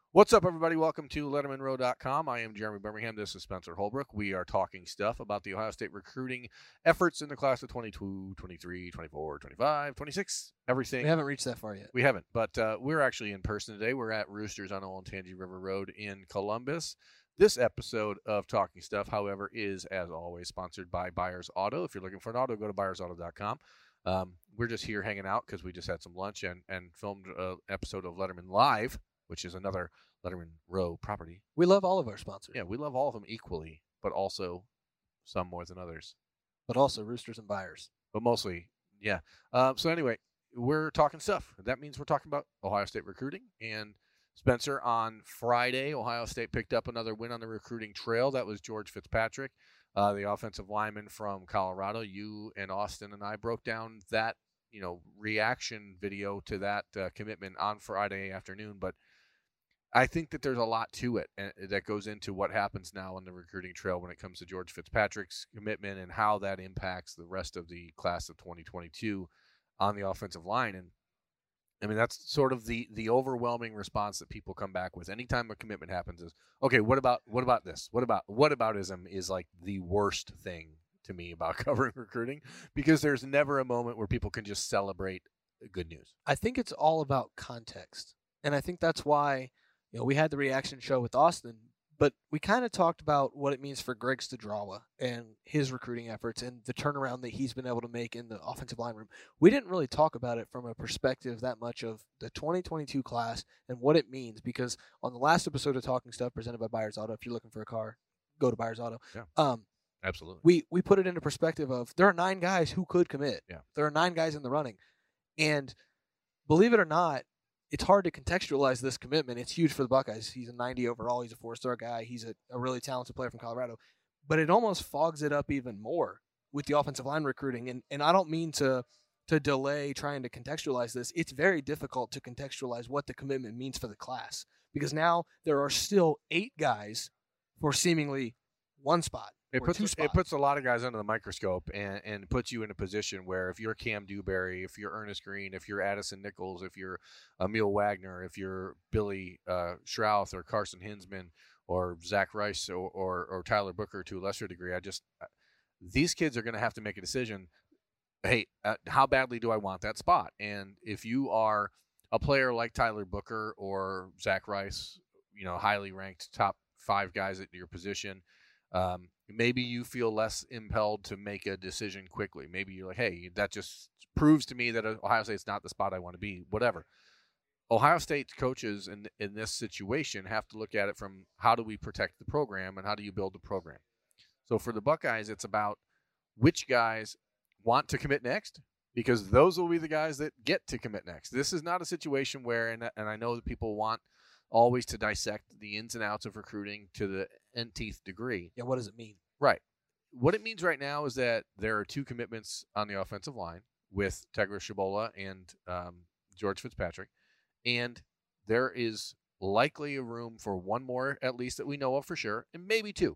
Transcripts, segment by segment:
What's up, everybody? Welcome to LettermanRow.com. I am Jeremy Birmingham. This is Spencer Holbrook. We are talking stuff about the Ohio State recruiting efforts in the class of 22, 23, 24, 25, 26, everything. We haven't reached that far yet. We haven't, but we're actually in person today. We're at Roosters on Olentangy River Road in Columbus. This episode of Talking Stuff, however, is, as always, sponsored by Buyers Auto. If you're looking for an auto, go to buyersauto.com. We're just here hanging out because we just had some lunch and filmed an episode of Letterman Live, which is another Letterman Row property. We love all of our sponsors. Yeah, we love all of them equally, but also some more than others. But also Roosters and Buyers. But mostly, yeah. So anyway, we're talking stuff. That means we're talking about Ohio State recruiting. And Spencer, on Friday, Ohio State picked up another win on the recruiting trail. That was George Fitzpatrick, the offensive lineman from Colorado. You and Austin and I broke down that, reaction video to that commitment on Friday afternoon. But I think that there's a lot to it that goes into what happens now on the recruiting trail when it comes to George Fitzpatrick's commitment and how that impacts the rest of the class of 2022 on the offensive line. And I mean, that's sort of the overwhelming response that people come back with anytime a commitment happens is, okay, what about this? What aboutism is like the worst thing to me about covering recruiting, because there's never a moment where people can just celebrate good news. I think it's all about context. And I think that's why we had the reaction show with Austin, but we kind of talked about what it means for Greg Stadrawa and his recruiting efforts and the turnaround that he's been able to make in the offensive line room. We didn't really talk about it from a perspective that much of the 2022 class and what it means, because on the last episode of Talking Stuff presented by Buyers Auto, if you're looking for a car, go to Buyers Auto. Yeah. Absolutely. We put it into perspective of there are 9 guys who could commit. Yeah. There are 9 guys in the running. And believe it or not, it's hard to contextualize this commitment. It's huge for the Buckeyes. He's a 90 overall. He's a 4-star guy. He's a really talented player from Colorado. But it almost fogs it up even more with the offensive line recruiting. And I don't mean to delay trying to contextualize this. It's very difficult to contextualize what the commitment means for the class, because now there are still 8 guys for seemingly 1 spot. It puts a lot of guys under the microscope and puts you in a position where if you're Cam Dewberry, if you're Ernest Green, if you're Addison Nichols, if you're Emil Wagner, if you're Billy Schrouth or Carson Hinsman or Zach Rice or Tyler Booker to a lesser degree, these kids are going to have to make a decision. Hey, how badly do I want that spot? And if you are a player like Tyler Booker or Zach Rice, highly ranked top 5 guys at your position, maybe you feel less impelled to make a decision quickly. Maybe you're like, hey, that just proves to me that Ohio State's not the spot I want to be, whatever. Ohio State coaches in this situation have to look at it from how do we protect the program and how do you build the program. So for the Buckeyes, it's about which guys want to commit next, because those will be the guys that get to commit next. This is not a situation where, and I know that people want always to dissect the ins and outs of recruiting to the nth degree. Yeah, what does it mean? Right. What it means right now is that there are 2 commitments on the offensive line with Tegra Shabola and George Fitzpatrick, and there is likely a room for 1 more, at least that we know of for sure, and maybe 2.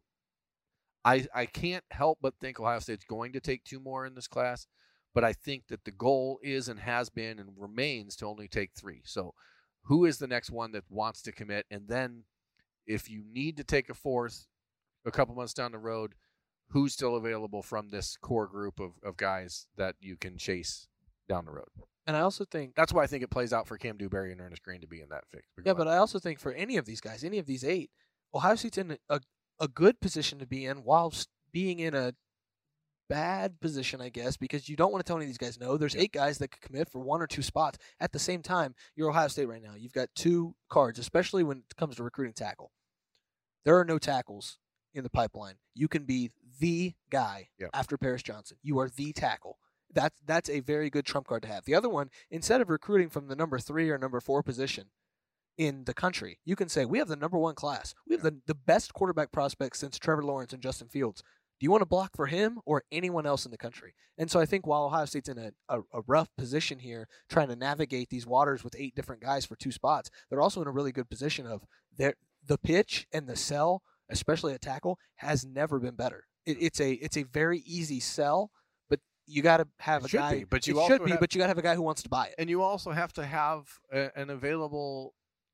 I can't help but think Ohio State's going to take 2 more in this class, but I think that the goal is and has been and remains to only take 3. So who is the next one that wants to commit? And then if you need to take a 4th a couple months down the road, who's still available from this core group of guys that you can chase down the road? And I also think that's why I think it plays out for Cam Dewberry and Ernest Green to be in that fix. Yeah, but I also think for any of these guys, any of these 8, Ohio State's in a good position to be in while being in a bad position, I guess, because you don't want to tell any of these guys no. There's 8 guys that could commit for 1 or 2 spots. At the same time, you're Ohio State right now. You've got 2 cards, especially when it comes to recruiting tackle. There are no tackles in the pipeline. You can be the guy after Paris Johnson. You are the tackle. That's a very good trump card to have. The other one, instead of recruiting from the number 3 or number 4 position in the country, you can say, we have the number 1 class. We have the best quarterback prospects since Trevor Lawrence and Justin Fields. Do you want to block for him or anyone else in the country? And so I think while Ohio State's in a rough position here, trying to navigate these waters with 8 different guys for 2 spots, they're also in a really good position of the pitch and the sell, especially at tackle, has never been better. It's a very easy sell, but you got to have a guy. But you got to have a guy who wants to buy it. And you also have to have an available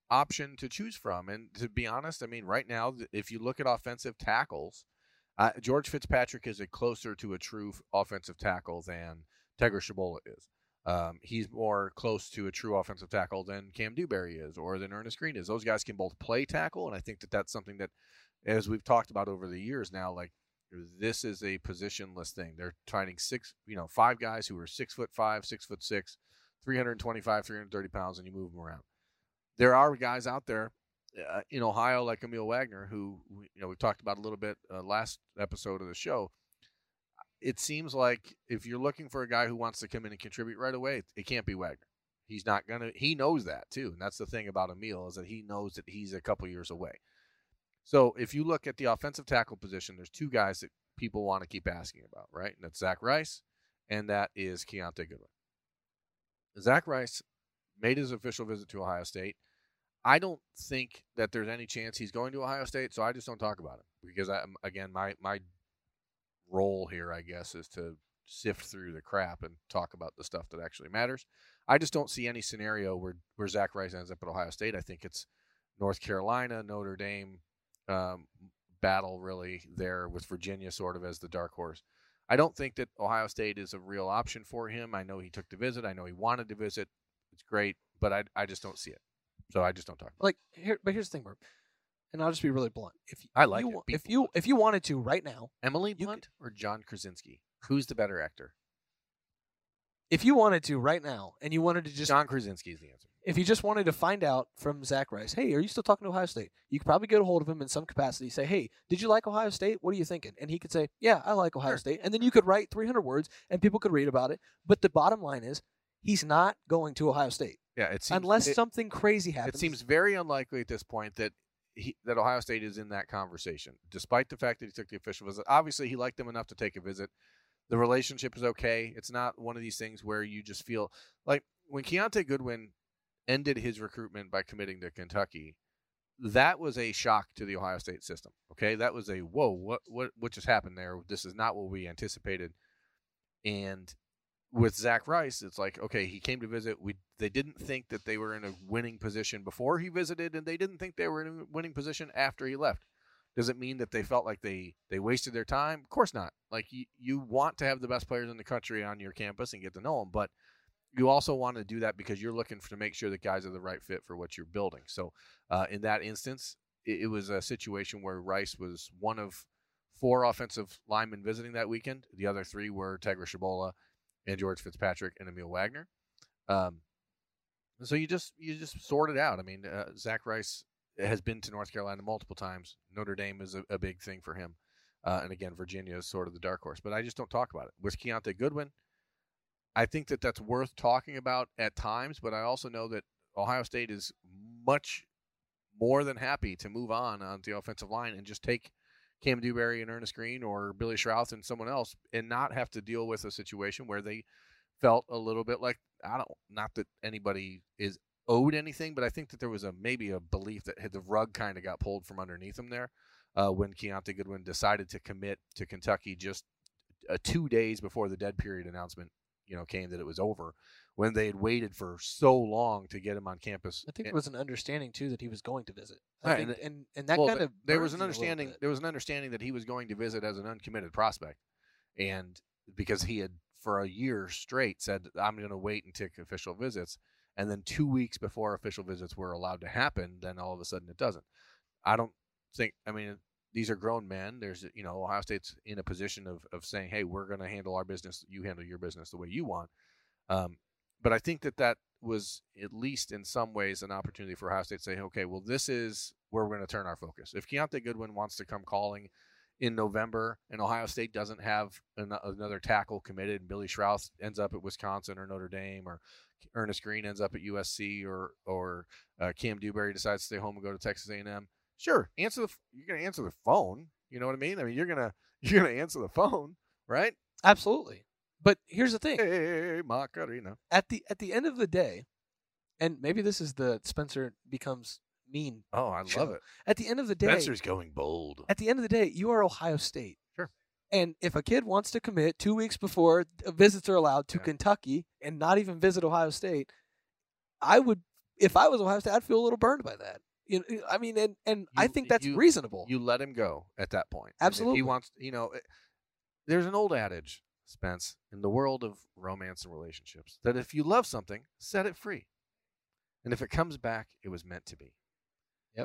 option to choose from. And to be honest, I mean, right now, if you look at offensive tackles, George Fitzpatrick is closer to a true offensive tackle than Tegra Shabola is. He's more close to a true offensive tackle than Cam Dewberry is, or than Ernest Green is. Those guys can both play tackle, and I think that that's something that, as we've talked about over the years now, like this is a positionless thing. They're finding 5 guys who are 6'5", 6'6", 325, 330 pounds, and you move them around. There are guys out there in Ohio like Emil Wagner, who we talked about a little bit last episode of the show. It seems like if you're looking for a guy who wants to come in and contribute right away, it can't be Wagner. He's not gonna. He knows that too, and that's the thing about Emil, is that he knows that he's a couple years away. So if you look at the offensive tackle position, there's 2 guys that people want to keep asking about, right? And that's Zach Rice, and that is Keontae Goodwin. Zach Rice made his official visit to Ohio State. I don't think that there's any chance he's going to Ohio State, so I just don't talk about it because my role here, I guess, is to sift through the crap and talk about the stuff that actually matters. I just don't see any scenario where Zach Rice ends up at Ohio State. I think it's North Carolina, Notre Dame battle really there with Virginia sort of as the dark horse. I don't think that Ohio State is a real option for him. I know he took the visit. I know he wanted to visit. It's great, but I just don't see it. So I just don't talk about it. But here's the thing, Bert, and I'll just be really blunt. If you wanted to right now, Emily Blunt or John Krasinski, who's the better actor? If you wanted to right now, and you wanted to just John Krasinski is the answer. If you just wanted to find out from Zach Rice, hey, are you still talking to Ohio State? You could probably get a hold of him in some capacity. Say, hey, did you like Ohio State? What are you thinking? And he could say, yeah, I like Ohio State. And then you could write 300 words, and people could read about it. But the bottom line is, he's not going to Ohio State. Yeah, unless something crazy happens. It seems very unlikely at this point that Ohio State is in that conversation, despite the fact that he took the official visit. Obviously, he liked them enough to take a visit. The relationship is okay. It's not one of these things where you just feel like when Keontae Goodwin ended his recruitment by committing to Kentucky, that was a shock to the Ohio State system. Okay, that was a whoa, what just happened there? This is not what we anticipated. And with Zach Rice, it's like, okay, he came to visit. They didn't think that they were in a winning position before he visited, and they didn't think they were in a winning position after he left. Does it mean that they felt like they wasted their time? Of course not. Like you want to have the best players in the country on your campus and get to know them, but you also want to do that because you're looking to make sure that guys are the right fit for what you're building. So in that instance, it was a situation where Rice was one of 4 offensive linemen visiting that weekend. The other 3 were Tegra Shabola and George Fitzpatrick and Emil Wagner. So you just sort it out. I mean, Zach Rice has been to North Carolina multiple times. Notre Dame is a big thing for him. And again, Virginia is sort of the dark horse. But I just don't talk about it. With Keontae Goodwin, I think that that's worth talking about at times, but I also know that Ohio State is much more than happy to move on the offensive line and just take Cam Dewberry and Ernest Green or Billy Schrauth and someone else and not have to deal with a situation where they felt a little bit like, not that anybody is owed anything, but I think that there was maybe a belief that the rug kind of got pulled from underneath them there when Keontae Goodwin decided to commit to Kentucky just 2 days before the dead period announcement came that it was over, when they had waited for so long to get him on campus. I think there was an understanding too that he was going to visit. Right, and that kind of there was an understanding. There was an understanding that he was going to visit as an uncommitted prospect, and because he had for a year straight said, "I'm going to wait and take official visits," and then 2 weeks before official visits were allowed to happen, then all of a sudden it doesn't. I don't think. I mean, these are grown men. There's, Ohio State's in a position of saying, hey, we're going to handle our business. You handle your business the way you want. But I think that was, at least in some ways, an opportunity for Ohio State to say, okay, well, this is where we're going to turn our focus. If Keontae Goodwin wants to come calling in November and Ohio State doesn't have another tackle committed and Billy Schrauth ends up at Wisconsin or Notre Dame or Ernest Green ends up at USC or Cam Dewberry decides to stay home and go to Texas A&M, sure, you're going to answer the phone. You know what I mean? I mean, you're going to answer the phone, right? Absolutely. But here's the thing. Hey, Macarena. At the end of the day, and maybe this is the Spencer becomes mean. Oh, I love it. At the end of the day, Spencer's going bold. At the end of the day, you are Ohio State. Sure. And if a kid wants to commit 2 weeks before visits are allowed to Kentucky and not even visit Ohio State, I would if I was Ohio State, I'd feel a little burned by that. I mean, and I think that's reasonable. You let him go at that point. Absolutely. If he wants, there's an old adage, Spence, in the world of romance and relationships, that if you love something, set it free. And if it comes back, it was meant to be. Yep.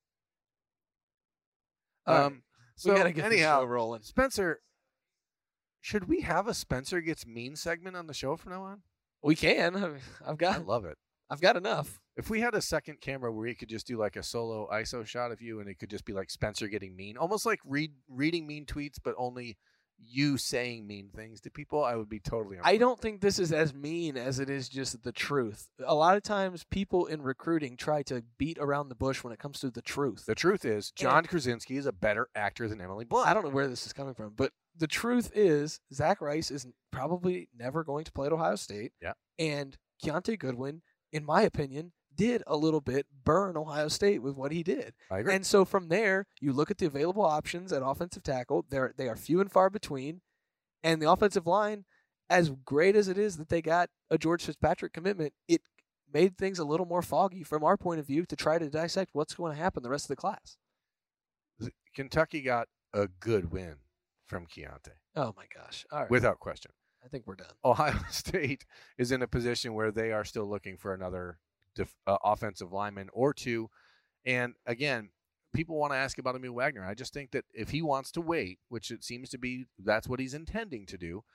So we gotta get the show rolling. Spencer, should we have a Spencer Gets Mean segment on the show from now on? We can. I love it. I've got enough. If we had a second camera where we could just do like a solo ISO shot of you and it could just be like Spencer getting mean, almost like reading mean tweets, but only you saying mean things to people, I would be totally I don't think this is as mean as it is just the truth. A lot of times people in recruiting try to beat around the bush when it comes to the truth. The truth is John Krasinski is a better actor than Emily Blunt. I don't know where this is coming from, but the truth is Zach Rice is probably never going to play at Ohio State. Yeah. And Keontae Goodwin, in my opinion, did a little bit burn Ohio State with what he did. I agree. And so from there, you look at the available options at offensive tackle. They are few and far between. And the offensive line, as great as it is that they got a George Fitzpatrick commitment, it made things a little more foggy from our point of view to try to dissect what's going to happen the rest of the class. Kentucky got a good win from Keontae. Oh, my gosh. All right. Without question. I think we're done. Ohio State is in a position where they are still looking for another offensive lineman or two. And again, people want to ask about Emil Wagner. I just think that if he wants to wait, which it seems to be that's what he's intending to do,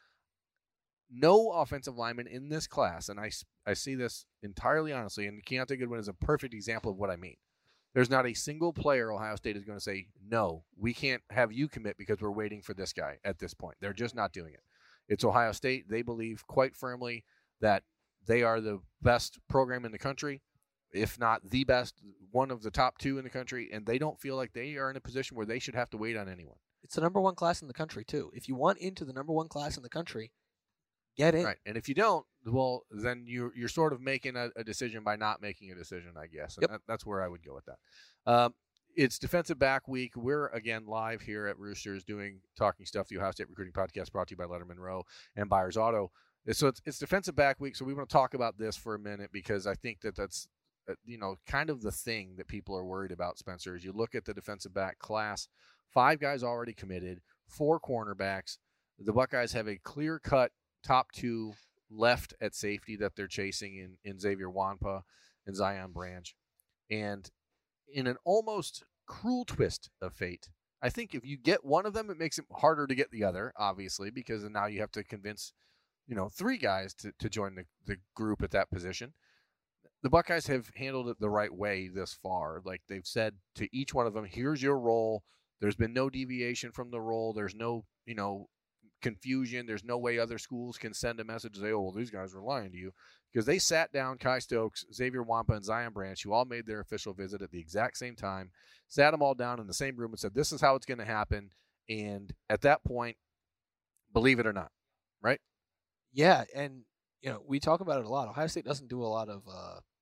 no offensive lineman in this class, and I see this entirely honestly, and Keontae Goodwin is a perfect example of what I mean. There's not a single player Ohio State is going to say, no, we can't have you commit because we're waiting for this guy at this point. They're just not doing it. It's Ohio State. They believe quite firmly that they are the best program in the country, if not the best, one of the top two in the country, and they don't feel like they are in a position where they should have to wait on anyone. It's the number one class in the country, too. If you want into the number one class in the country, get in. Right, and if you don't, well, then you're sort of making a decision by not making a decision, I guess. And yep. That's where I would go with that. It's defensive back week. We're, again, live here at Roosters doing Talking Stuff, the Ohio State Recruiting Podcast brought to you by Letterman Row and Byers Auto. So it's defensive back week, so we want to talk about this for a minute because I think that's kind of the thing that people are worried about, Spencer, is you look at the defensive back class, 5 guys already committed, 4 cornerbacks. The Buckeyes have a clear-cut top 2 left at safety that they're chasing in Xavier Wampa and Zion Branch. And in an almost cruel twist of fate, I think if you get one of them, it makes it harder to get the other, obviously, because now you have to convince 3 guys to join the group at that position. The Buckeyes have handled it the right way this far. Like they've said to each one of them, here's your role. There's been no deviation from the role. There's no, confusion. There's no way other schools can send a message and say, oh, well, these guys are lying to you. Because they sat down Kai Stokes, Xavier Wampa, and Zion Branch, who all made their official visit at the exact same time, sat them all down in the same room and said, this is how it's going to happen. And at that point, believe it or not, right? Yeah, and we talk about it a lot. Ohio State doesn't do a lot of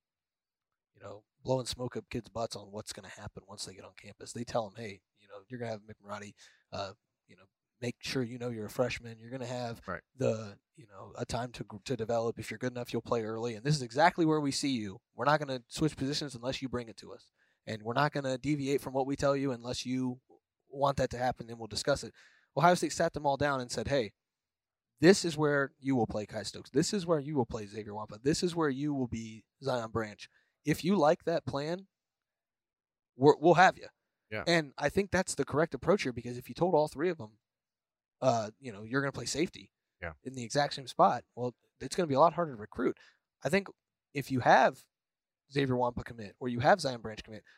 blowing smoke up kids' butts on what's going to happen once they get on campus. They tell them, hey, you're going to have Mick Marotti, make sure you're a freshman. You're going to have a time to develop. If you're good enough, you'll play early. And this is exactly where we see you. We're not going to switch positions unless you bring it to us. And we're not going to deviate from what we tell you unless you want that to happen, then we'll discuss it. Ohio State sat them all down and said, hey, this is where you will play Kai Stokes. This is where you will play Xavier Wampa. This is where you will be Zion Branch. If you like that plan, we'll have you. Yeah. And I think that's the correct approach here because if you told all 3 of them, you're going to play safety in the exact same spot, well, it's going to be a lot harder to recruit. I think if you have Xavier Wampa commit or you have Zion Branch commit,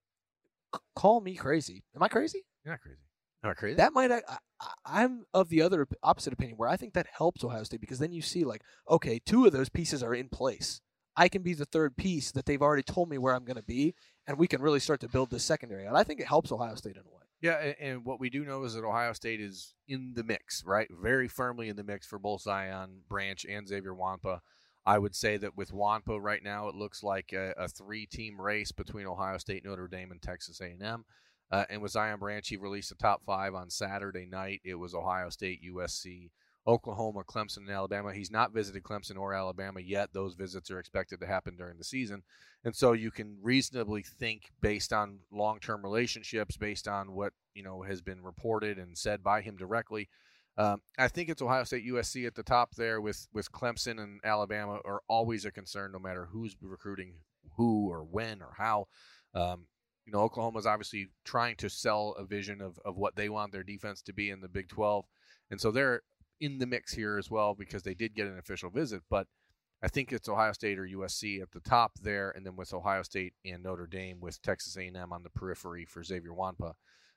call me crazy. Am I crazy? You're not crazy. Not crazy. That might I'm of the other opposite opinion where I think that helps Ohio State because then you see like, okay, 2 of those pieces are in place. I can be the 3rd piece that they've already told me where I'm going to be, and we can really start to build this secondary. And I think it helps Ohio State in a way. Yeah, and what we do know is that Ohio State is in the mix, right? Very firmly in the mix for both Zion Branch and Xavier Wampa. I would say that with Wampa right now, it looks like a 3-team race between Ohio State, Notre Dame, and Texas A&M. And with Zion Branch, he released the top 5 on Saturday night. It was Ohio State, USC, Oklahoma, Clemson, and Alabama. He's not visited Clemson or Alabama yet. Those visits are expected to happen during the season. And so you can reasonably think, based on long-term relationships, based on what has been reported and said by him directly, I think it's Ohio State, USC at the top there, with Clemson and Alabama are always a concern, no matter who's recruiting who or when or how. Oklahoma's obviously trying to sell a vision of what they want their defense to be in the Big 12. And so they're in the mix here as well because they did get an official visit. But I think it's Ohio State or USC at the top there, and then with Ohio State and Notre Dame with Texas A&M on the periphery for Xavier Wampa.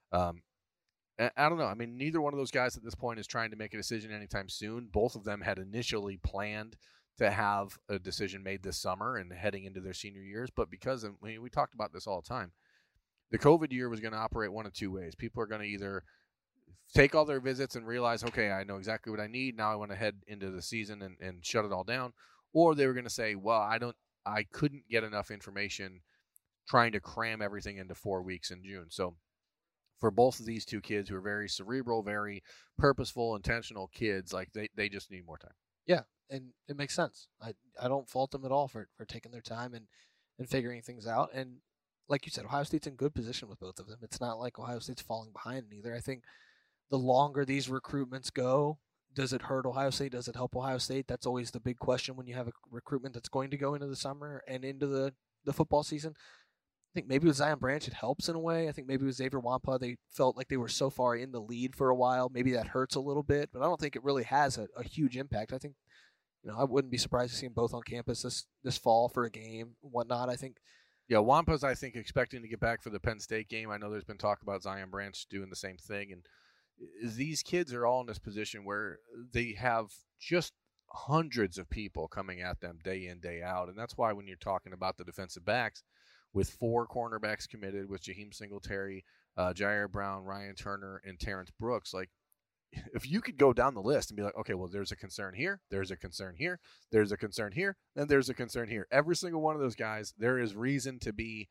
I don't know. I mean, neither one of those guys at this point is trying to make a decision anytime soon. Both of them had initially planned to have a decision made this summer and heading into their senior years. But because we talked about this all the time, the COVID year was going to operate one of two ways. People are going to either take all their visits and realize, okay, I know exactly what I need. Now I want to head into the season and shut it all down. Or they were going to say, well, I couldn't get enough information trying to cram everything into 4 weeks in June. So for both of these two kids who are very cerebral, very purposeful, intentional kids, like they just need more time. Yeah, and it makes sense. I don't fault them at all for taking their time and figuring things out. And like you said, Ohio State's in good position with both of them. It's not like Ohio State's falling behind either. I think the longer these recruitments go, does it hurt Ohio State? Does it help Ohio State? That's always the big question when you have a recruitment that's going to go into the summer and into the football season. I think maybe with Zion Branch it helps in a way. I think maybe with Xavier Wampa they felt like they were so far in the lead for a while. Maybe that hurts a little bit, but I don't think it really has a huge impact. I think I wouldn't be surprised to see them both on campus this fall for a game, whatnot. I think. Yeah, Wampa's, I think, expecting to get back for the Penn State game. I know there's been talk about Zion Branch doing the same thing. And these kids are all in this position where they have just hundreds of people coming at them day in, day out. And that's why when you're talking about the defensive backs, with 4 cornerbacks committed, with Jaheim Singletary, Jair Brown, Ryan Turner, and Terrence Brooks, like, if you could go down the list and be like, okay, well, there's a concern here, there's a concern here, there's a concern here, and there's a concern here. Every single one of those guys, there is reason to be,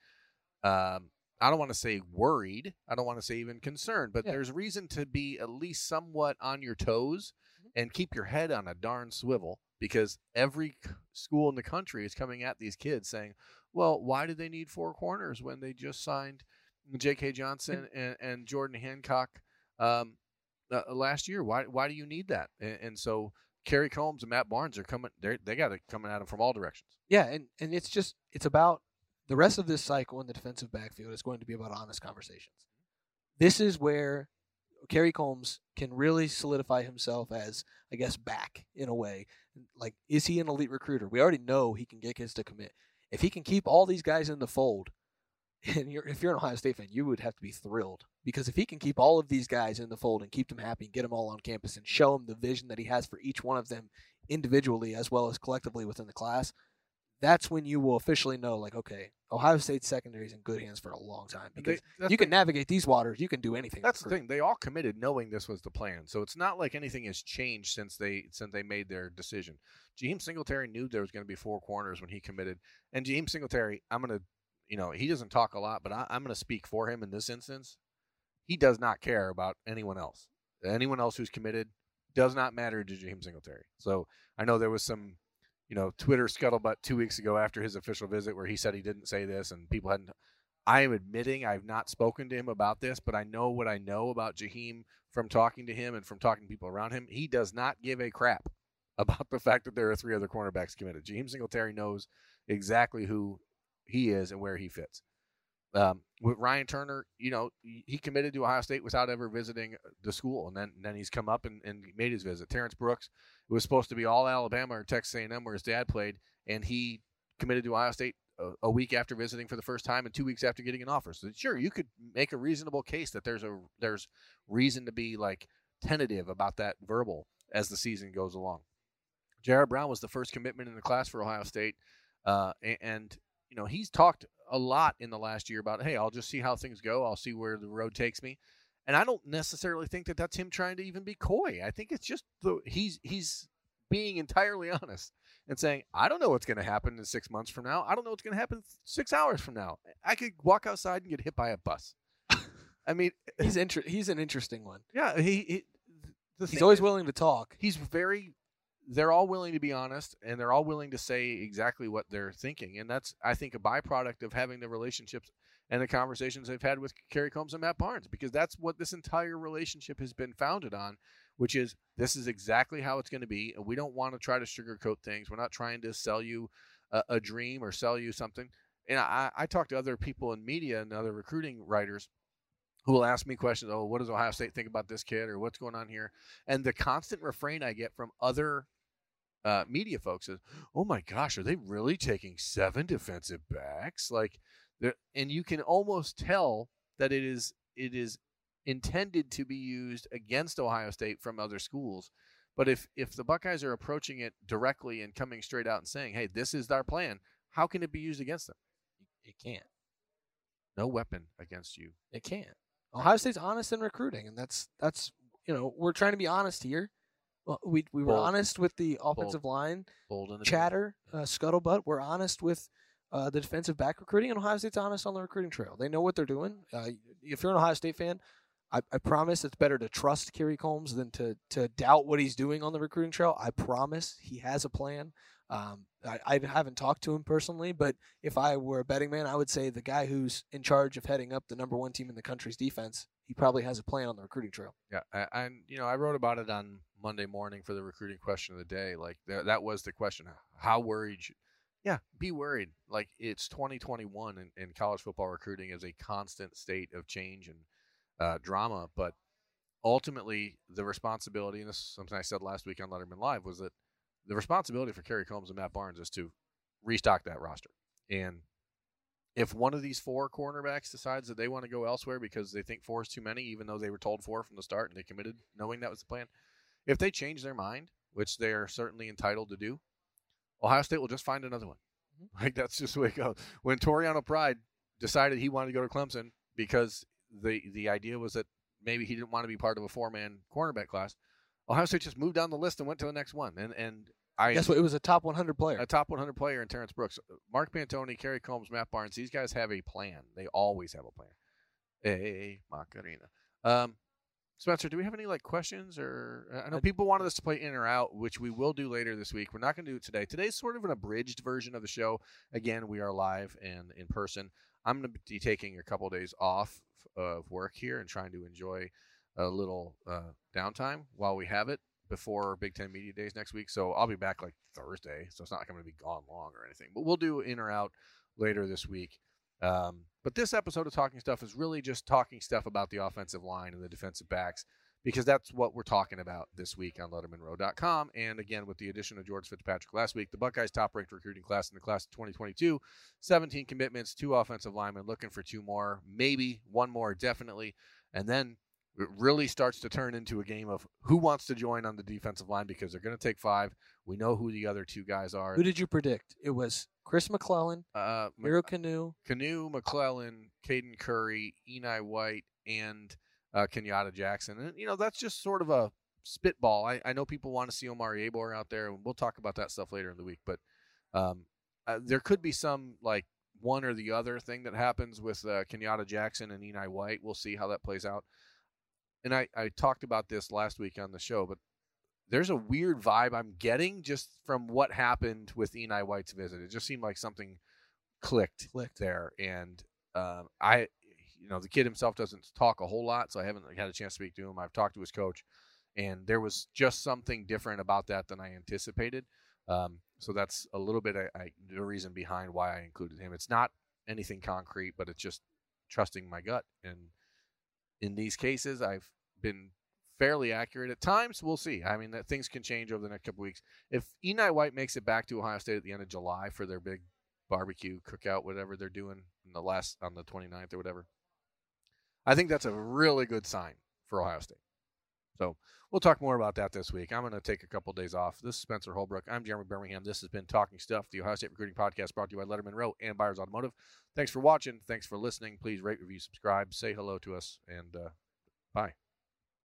I don't want to say worried, I don't want to say even concerned, but there's reason to be at least somewhat on your toes and keep your head on a darn swivel, because every school in the country is coming at these kids saying, well, why do they need 4 corners when they just signed J.K. Johnson and Jordan Hancock last year? Why do you need that? And so Kerry Combs and Matt Barnes are coming. They got it coming at them from all directions. Yeah, and it's about the rest of this cycle in the defensive backfield is going to be about honest conversations. This is where Kerry Combs can really solidify himself as, I guess, back in a way. Like, is he an elite recruiter? We already know he can get kids to commit. If he can keep all these guys in the fold, and if you're an Ohio State fan, you would have to be thrilled, because if he can keep all of these guys in the fold and keep them happy and get them all on campus and show them the vision that he has for each one of them individually as well as collectively within the class, that's when you will officially know, like, okay, Ohio State secondary is in good hands for a long time, because you can navigate these waters. You can do anything. That's the thing. They all committed knowing this was the plan. So it's not like anything has changed since they made their decision. Jaheim Singletary knew there was going to be 4 corners when he committed. And Jaheim Singletary, I'm going to, he doesn't talk a lot, but I'm going to speak for him in this instance. He does not care about anyone else. Anyone else who's committed does not matter to Jaheim Singletary. So I know there was some, Twitter scuttlebutt 2 weeks ago after his official visit where he said he didn't say this and people hadn't. I am admitting I've not spoken to him about this, but I know what I know about Jaheim from talking to him and from talking to people around him. He does not give a crap about the fact that there are 3 other cornerbacks committed. Jaheim Singletary knows exactly who he is and where he fits. With Ryan Turner, he committed to Ohio State without ever visiting the school, and then he's come up and made his visit. Terrence Brooks, it was supposed to be all Alabama or Texas A&M where his dad played, and he committed to Ohio State a week after visiting for the first time and 2 weeks after getting an offer. So sure, you could make a reasonable case that there's reason to be like tentative about that verbal as the season goes along. Jair Brown was the first commitment in the class for Ohio State, and he's talked a lot in the last year about, hey, I'll just see how things go. I'll see where the road takes me. And I don't necessarily think that that's him trying to even be coy. I think it's just he's being entirely honest and saying, I don't know what's going to happen in 6 months from now. I don't know what's going to happen 6 hours from now. I could walk outside and get hit by a bus. I mean, he's an interesting one. Yeah, the He's always willing to talk. They're all willing to be honest, and they're all willing to say exactly what they're thinking. And that's, I think, a byproduct of having the relationships and the conversations they've had with Kerry Combs and Matt Barnes, because that's what this entire relationship has been founded on, which is this is exactly how it's going to be. And we don't want to try to sugarcoat things. We're not trying to sell you a dream or sell you something. And I talk to other people in media and other recruiting writers who will ask me questions. Oh, what does Ohio State think about this kid, or what's going on here? And the constant refrain I get from other media folks is, oh my gosh, are they really taking 7 defensive backs? Like, and you can almost tell that it is intended to be used against Ohio State from other schools. But if the Buckeyes are approaching it directly and coming straight out and saying, hey, this is our plan, how can it be used against them? It can't. No weapon against you. It can't. Ohio State's honest in recruiting, and that's we're trying to be honest here. Well, we were honest with the offensive line chatter, scuttlebutt. We're honest with the defensive back recruiting, and Ohio State's honest on the recruiting trail. They know what they're doing. If you're an Ohio State fan, I promise it's better to trust Kerry Combs than to doubt what he's doing on the recruiting trail. I promise he has a plan. I haven't talked to him personally, but if I were a betting man, I would say the guy who's in charge of heading up the number 1 team in the country's defense, he probably has a plan on the recruiting trail. Yeah, and I wrote about it on Monday morning for the recruiting question of the day. Like that was the question: how worried? Yeah, be worried. Like, it's 2021, and college football recruiting is a constant state of change and drama. But ultimately, the responsibility, and this is something I said last week on Letterman Live, was that the responsibility for Kerry Combs and Matt Barnes is to restock that roster. And if one of these 4 cornerbacks decides that they want to go elsewhere because they think 4 is too many, even though they were told 4 from the start and they committed knowing that was the plan, if they change their mind, which they are certainly entitled to do, Ohio State will just find another one. Mm-hmm. Like, that's just the way it goes. When Toriano Pride decided he wanted to go to Clemson because the idea was that maybe he didn't want to be part of a 4-man cornerback class, Ohio State just moved down the list and went to the next one. And guess what? It was a top 100 player. A top 100 player in Terrence Brooks. Mark Pantoni, Kerry Combs, Matt Barnes, these guys have a plan. They always have a plan. Hey, Macarena. Spencer, do we have any questions? Or I know people wanted us to play in or out, which we will do later this week. We're not going to do it today. Today's sort of an abridged version of the show. Again, we are live and in person. I'm going to be taking a couple of days off of work here and trying to enjoy a little downtime while we have it before Big Ten Media Days next week. So I'll be back Thursday, so it's not like I'm going to be gone long or anything. But we'll do in or out later this week. But this episode of Talking Stuff is really just talking stuff about the offensive line and the defensive backs, because that's what we're talking about this week on LettermanRow.com. And again, with the addition of George Fitzpatrick last week, the Buckeyes' top-ranked recruiting class in the class of 2022, 17 commitments, 2 offensive linemen, looking for 2 more, maybe 1 more, definitely. And then it really starts to turn into a game of who wants to join on the defensive line, because they're going to take 5. We know who the other 2 guys are. Who did you predict? It was Chris McClellan, Miro Canoe, McClellan, Caden Curry, Eni White, and Kenyatta Jackson. And, that's just sort of a spitball. I know people want to see Omari Abor out there, and we'll talk about that stuff later in the week. But there could be some, one or the other thing that happens with Kenyatta Jackson and Eni White. We'll see how that plays out. And I talked about this last week on the show, but there's a weird vibe I'm getting just from what happened with Eni White's visit. It just seemed like something clicked there. And the kid himself doesn't talk a whole lot, so I haven't had a chance to speak to him. I've talked to his coach, and there was just something different about that than I anticipated. So that's a little bit the reason behind why I included him. It's not anything concrete, but it's just trusting my gut. And in these cases, I've been fairly accurate at times. We'll see. I mean, things can change over the next couple weeks. If Eni White makes it back to Ohio State at the end of July for their big barbecue cookout, whatever they're doing on the 29th or whatever, I think that's a really good sign for Ohio State. So we'll talk more about that this week. I'm going to take a couple days off. This is Spencer Holbrook. I'm Jeremy Birmingham. This has been Talking Stuff, the Ohio State Recruiting Podcast, brought to you by Letterman Row and Byers Automotive. Thanks for watching. Thanks for listening. Please rate, review, subscribe, say hello to us, and bye.